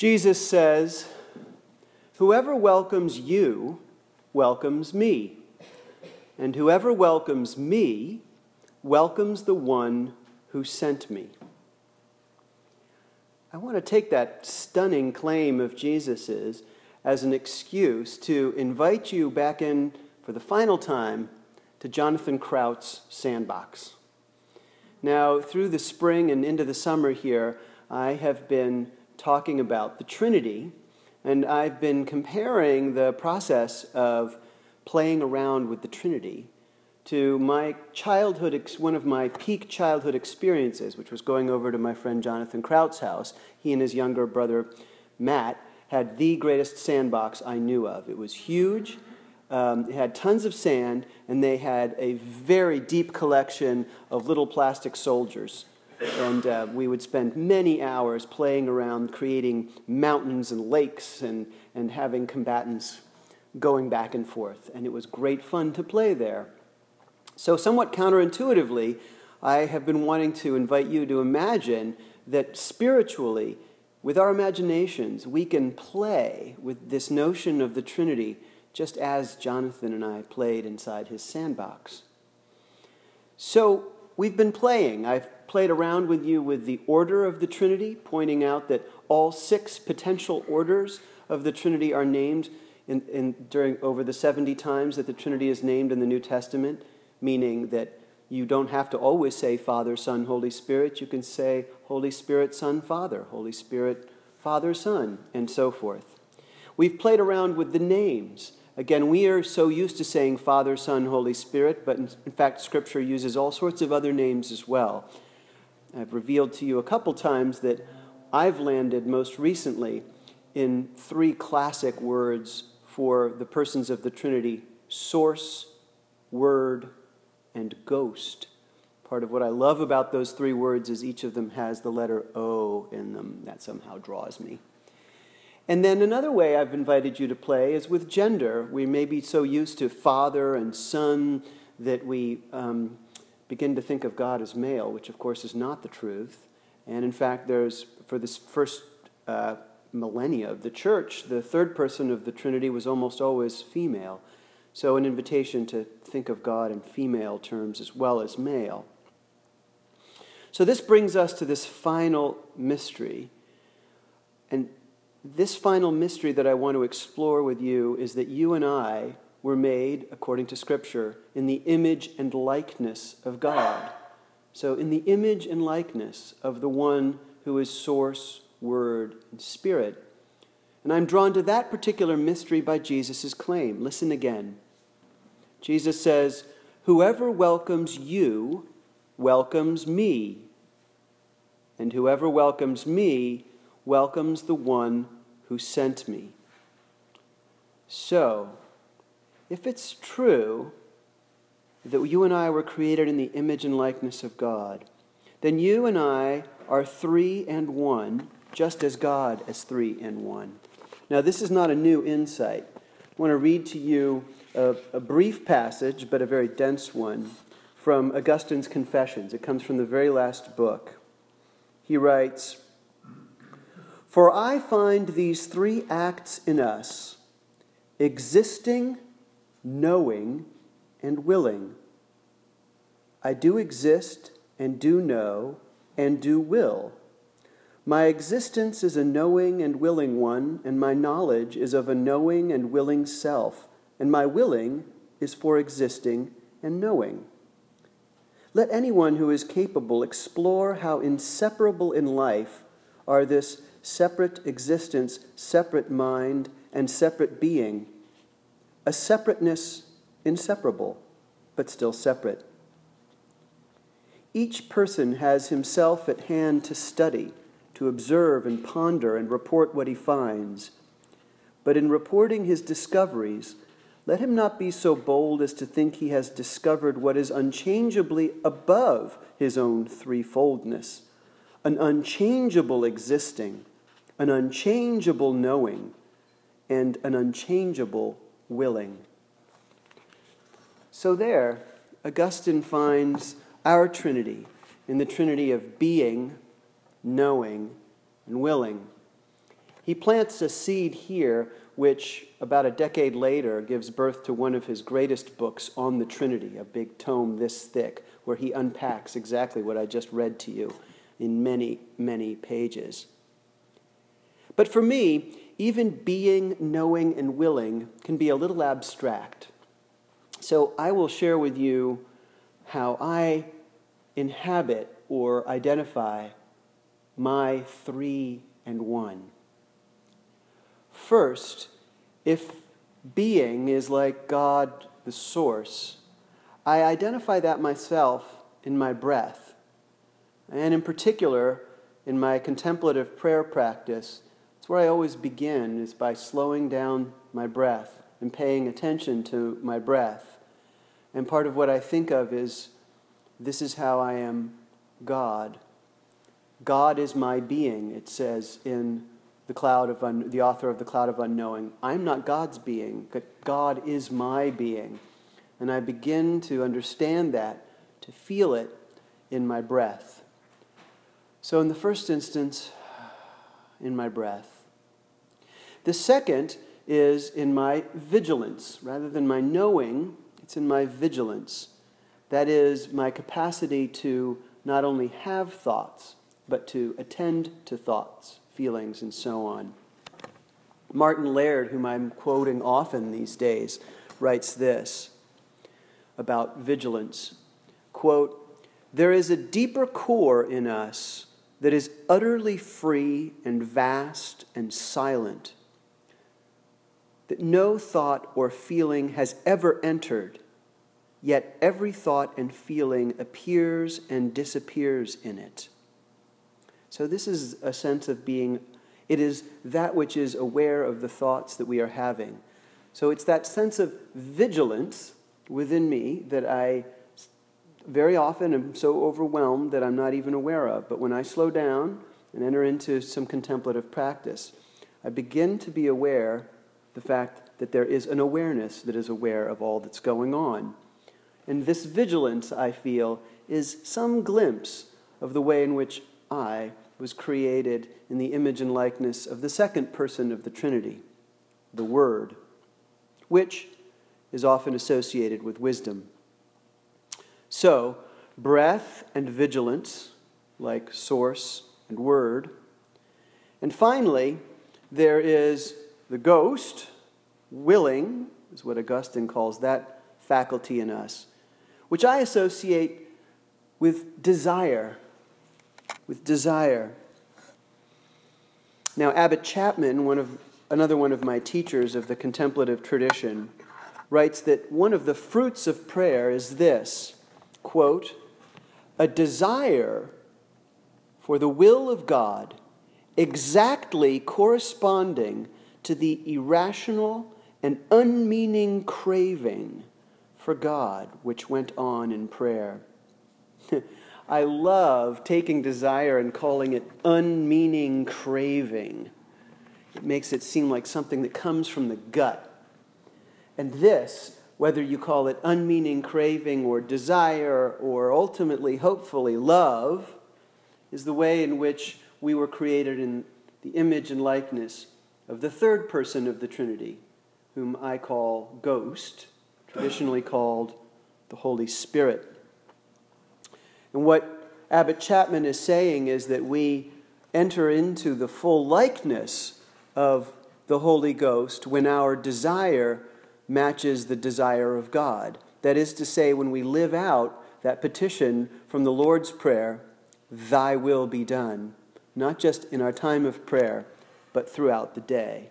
Jesus says, "Whoever welcomes you welcomes me, and whoever welcomes me welcomes the one who sent me." I want to take that stunning claim of Jesus's as an excuse to invite you back in for the final time to Jonathan Kraut's Sandbox. Now, through the spring and into the summer here, I have been talking about the Trinity, and I've been comparing the process of playing around with the Trinity to my childhood, one of my peak childhood experiences, which was going over to my friend Jonathan Kraut's house. He and his younger brother, Matt, had the greatest sandbox I knew of. It was huge. It had tons of sand, and they had a very deep collection of little plastic soldiers. And we would spend many hours playing around, creating mountains and lakes and having combatants going back and forth. And it was great fun to play there. So somewhat counterintuitively, I have been wanting to invite you to imagine that spiritually, with our imaginations, we can play with this notion of the Trinity just as Jonathan and I played inside his sandbox. So we've been playing. I've played around with you with the order of the Trinity, pointing out that all 6 potential orders of the Trinity are named over the 70 times that the Trinity is named in the New Testament, meaning that you don't have to always say Father, Son, Holy Spirit. You can say Holy Spirit, Son, Father, Holy Spirit, Father, Son, and so forth. We've played around with the names. Again, we are so used to saying Father, Son, Holy Spirit, but in fact, Scripture uses all sorts of other names as well. I've revealed to you a couple times that I've landed most recently in 3 classic words for the persons of the Trinity: source, word, and ghost. Part of what I love about those 3 words is each of them has the letter O in them. That somehow draws me. And then another way I've invited you to play is with gender. We may be so used to father and son that we begin to think of God as male, which of course is not the truth. And in fact, for this first millennia of the church, the third person of the Trinity was almost always female. So an invitation to think of God in female terms as well as male. So this brings us to this final mystery. And this final mystery that I want to explore with you is that you and I were made, according to Scripture, in the image and likeness of God. So in the image and likeness of the one who is source, word, and spirit. And I'm drawn to that particular mystery by Jesus' claim. Listen again. Jesus says, "Whoever welcomes you welcomes me, and whoever welcomes me welcomes the one who sent me." So, if it's true that you and I were created in the image and likeness of God, then you and I are 3 and 1, just as God is 3 and 1. Now, this is not a new insight. I want to read to you a brief passage, but a very dense one, from Augustine's Confessions. It comes from the very last book. He writes, "For I find these 3 acts in us, existing, knowing, and willing. I do exist, and do know, and do will. My existence is a knowing and willing one, and my knowledge is of a knowing and willing self, and my willing is for existing and knowing. Let anyone who is capable explore how inseparable in life are this separate existence, separate mind, and separate being, a separateness inseparable, but still separate. Each person has himself at hand to study, to observe and ponder and report what he finds. But in reporting his discoveries, let him not be so bold as to think he has discovered what is unchangeably above his own threefoldness, an unchangeable existing, an unchangeable knowing, and an unchangeable willing." So there, Augustine finds our Trinity in the Trinity of being, knowing, and willing. He plants a seed here, which about a decade later gives birth to one of his greatest books on the Trinity, a big tome this thick, where he unpacks exactly what I just read to you in many, many pages. But for me, even being, knowing, and willing can be a little abstract. So I will share with you how I inhabit or identify my 3 and 1. First, if being is like God, the source, I identify that myself in my breath. And in particular, in my contemplative prayer practice, it's where I always begin, is by slowing down my breath and paying attention to my breath. And part of what I think of is, this is how I am God. God is my being, it says in the author of The Cloud of Unknowing. I'm not God's being, but God is my being. And I begin to understand that, to feel it in my breath. So in the first instance, in my breath. The second is in my vigilance. Rather than my knowing, it's in my vigilance. That is my capacity to not only have thoughts, but to attend to thoughts, feelings, and so on. Martin Laird, whom I'm quoting often these days, writes this about vigilance. Quote, "There is a deeper core in us that is utterly free and vast and silent, that no thought or feeling has ever entered, yet every thought and feeling appears and disappears in it." So this is a sense of being, it is that which is aware of the thoughts that we are having. So it's that sense of vigilance within me that I very often am so overwhelmed that I'm not even aware of. But when I slow down and enter into some contemplative practice, I begin to be aware the fact that there is an awareness that is aware of all that's going on. And this vigilance, I feel, is some glimpse of the way in which I was created in the image and likeness of the second person of the Trinity, the Word, which is often associated with wisdom. So, breath and vigilance, like source and word. And finally, there is the ghost, willing, is what Augustine calls that faculty in us, which I associate with desire. Now, Abbot Chapman, another one of my teachers of the contemplative tradition, writes that one of the fruits of prayer is this, quote, "a desire for the will of God exactly corresponding to the irrational and unmeaning craving for God which went on in prayer." I love taking desire and calling it unmeaning craving. It makes it seem like something that comes from the gut. And this, whether you call it unmeaning craving or desire or ultimately, hopefully, love, is the way in which we were created in the image and likeness of the third person of the Trinity, whom I call Ghost, traditionally called the Holy Spirit. And what Abbot Chapman is saying is that we enter into the full likeness of the Holy Ghost when our desire matches the desire of God. That is to say, when we live out that petition from the Lord's Prayer, "Thy will be done," not just in our time of prayer, but throughout the day.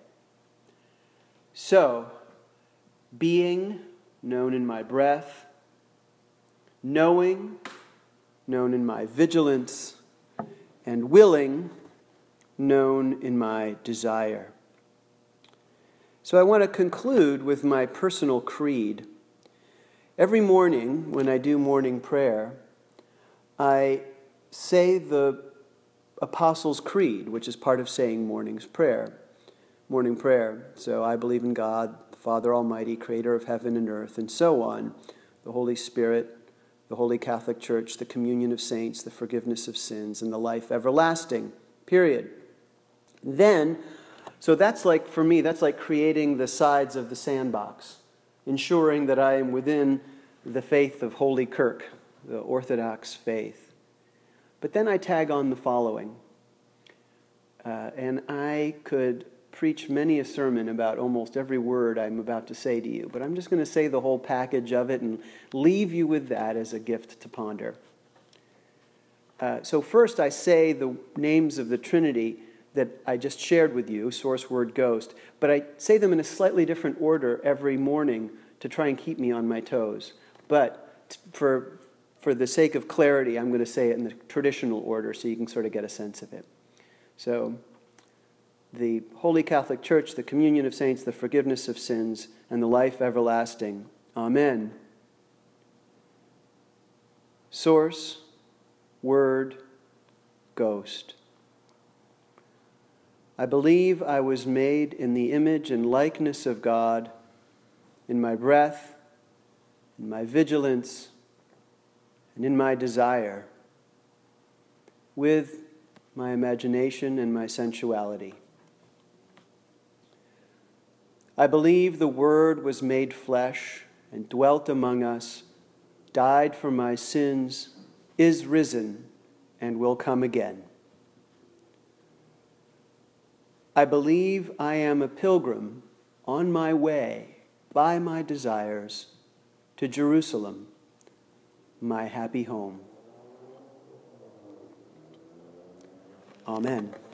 So, being, known in my breath, knowing, known in my vigilance, and willing, known in my desire. So I want to conclude with my personal creed. Every morning when I do morning prayer, I say the Apostles' Creed, which is part of saying morning prayer. So I believe in God, the Father Almighty, creator of heaven and earth, and so on, the Holy Spirit, the Holy Catholic Church, the communion of saints, the forgiveness of sins, and the life everlasting, period. Then So that's like, for me, that's like creating the sides of the sandbox, ensuring that I am within the faith of Holy Kirk, the Orthodox faith. But then I tag on the following. And I could preach many a sermon about almost every word I'm about to say to you, but I'm just going to say the whole package of it and leave you with that as a gift to ponder. So first I say the names of the Trinity that I just shared with you, source, word, ghost, but I say them in a slightly different order every morning to try and keep me on my toes. But for the sake of clarity, I'm going to say it in the traditional order so you can sort of get a sense of it. So, the Holy Catholic Church, the communion of saints, the forgiveness of sins, and the life everlasting. Amen. Source, word, ghost. I believe I was made in the image and likeness of God in my breath, in my vigilance, and in my desire, with my imagination and my sensuality. I believe the Word was made flesh and dwelt among us, died for my sins, is risen, and will come again. I believe I am a pilgrim on my way by my desires to Jerusalem, my happy home. Amen.